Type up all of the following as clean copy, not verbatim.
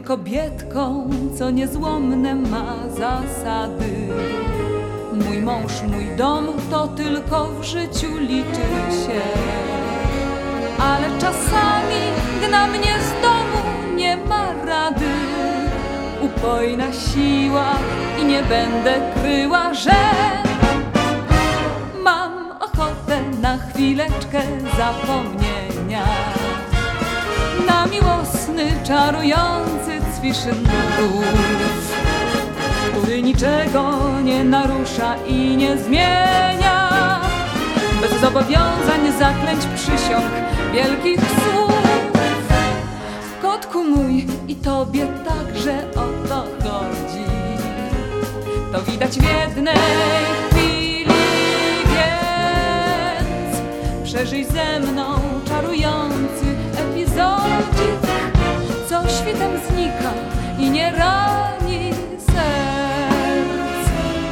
kobietką, co niezłomne ma zasady. Mój mąż, mój dom, to tylko w życiu liczy się. Ale czasami gna mnie z domu, nie ma rady. Upojna siła i nie będę kryła, że mam ochotę na chwileczkę zapomnienia, na miłosny, czarujący cwiszyn grów, który niczego nie narusza i nie zmienia, bez zobowiązań, zaklęć, przysiąg, wielkich słów. Kotku mój, i tobie także o to chodzi. To widać w jednej chwili, więc przeżyj ze mną czarujący epizodzik, co świtem znika i nie rani serc.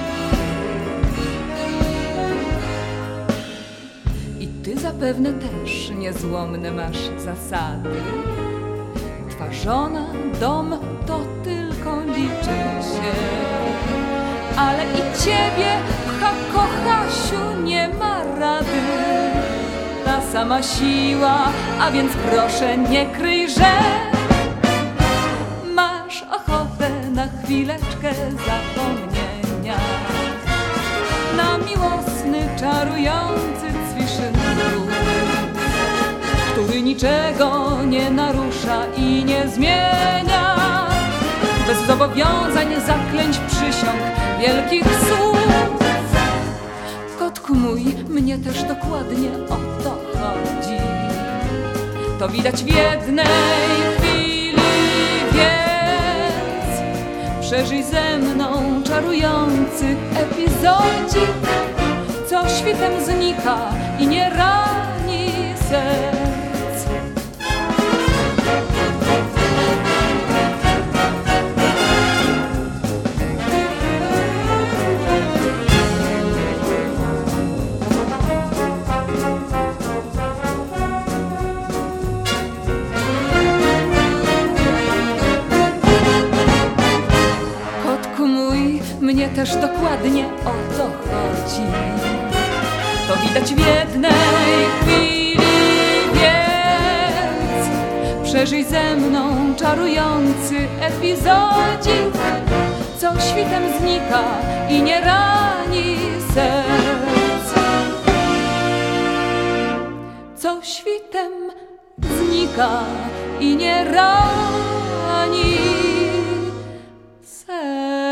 I ty zapewne też niezłomne masz zasady. Twa żona, dom, to tylko liczy się. Ale i ciebie pcha, kochasiu, nie ma rady. Ta sama siła, a więc proszę nie kryj, że masz ochotę na chwileczkę zapomnienia, na miłosny, czarujący cwiszyn grów, który niczego nie narusza i nie zmienia, bez zobowiązań, zaklęć, przysiąg, wielkich słów. Kotku mój, mnie też dokładnie o to chodzi. To widać w jednej chwili, więc przeżyj ze mną czarujący epizodzik, co świtem znika i nie rani serc. Mnie też dokładnie o to chodzi. To widać w jednej chwili, więc przeżyj ze mną czarujący epizodzik, co świtem znika i nie rani serc. Co świtem znika i nie rani serc.